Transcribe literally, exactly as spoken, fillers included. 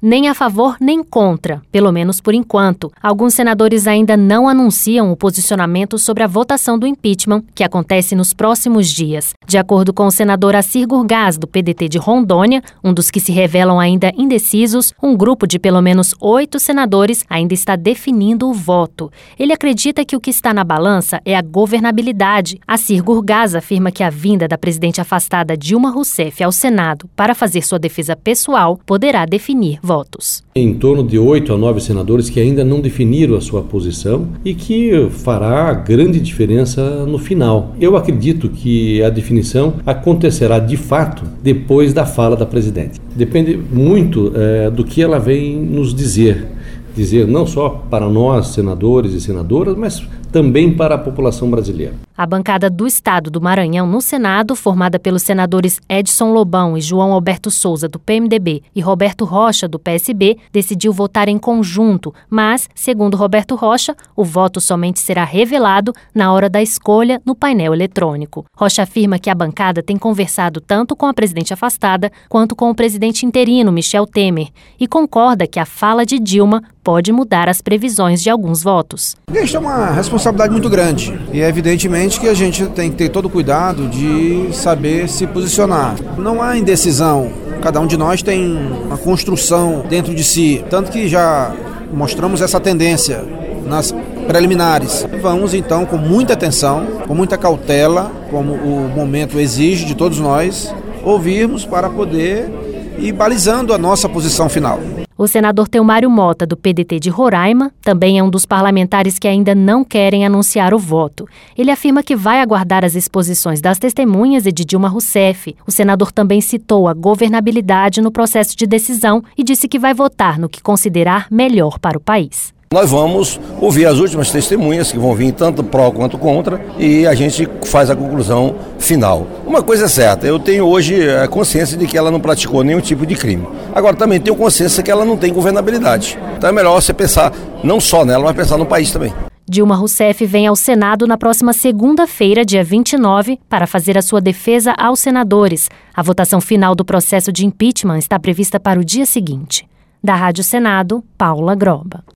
nem a favor nem contra, pelo menos por enquanto. Alguns senadores ainda não anunciam o posicionamento sobre a votação do impeachment, que acontece nos próximos dias. De acordo com o senador Assir Gurgás, do P D T de Rondônia, um dos que se revelam ainda indecisos, um grupo de pelo menos oito senadores ainda está definindo o voto. Ele acredita que o que está na balança é a governabilidade. Assir Gurgás afirma que a vinda da presidente afastada Dilma Rousseff ao Senado para fazer sua defesa pessoal poderá definir votos. Em torno de oito a nove senadores que ainda não definiram a sua posição e que fará grande diferença no final. Eu acredito que a definição acontecerá de fato depois da fala da presidente. Depende muito é, do que ela vem nos dizer. Dizer não só para nós, senadores e senadoras, mas também para a população brasileira. A bancada do Estado do Maranhão no Senado, formada pelos senadores Edson Lobão e João Alberto Souza, do P M D B, e Roberto Rocha, do P S B, decidiu votar em conjunto, mas, segundo Roberto Rocha, o voto somente será revelado na hora da escolha no painel eletrônico. Rocha afirma que a bancada tem conversado tanto com a presidente afastada quanto com o presidente interino, Michel Temer, e concorda que a fala de Dilma pode mudar as previsões de alguns votos. Isso é uma responsabilidade muito grande e é evidentemente que a gente tem que ter todo o cuidado de saber se posicionar. Não há indecisão, cada um de nós tem uma construção dentro de si, tanto que já mostramos essa tendência nas preliminares. Vamos então com muita atenção, com muita cautela, como o momento exige de todos nós, ouvirmos para poder ir balizando a nossa posição final. O senador Teomário Mota, do P D T de Roraima, também é um dos parlamentares que ainda não querem anunciar o voto. Ele afirma que vai aguardar as exposições das testemunhas e de Dilma Rousseff. O senador também citou a governabilidade no processo de decisão e disse que vai votar no que considerar melhor para o país. Nós vamos ouvir as últimas testemunhas, que vão vir tanto pró quanto contra, e a gente faz a conclusão final. Uma coisa é certa, eu tenho hoje a consciência de que ela não praticou nenhum tipo de crime. Agora também tenho consciência que ela não tem governabilidade. Então é melhor você pensar não só nela, mas pensar no país também. Dilma Rousseff vem ao Senado na próxima segunda-feira, dia vinte e nove, para fazer a sua defesa aos senadores. A votação final do processo de impeachment está prevista para o dia seguinte. Da Rádio Senado, Paula Groba.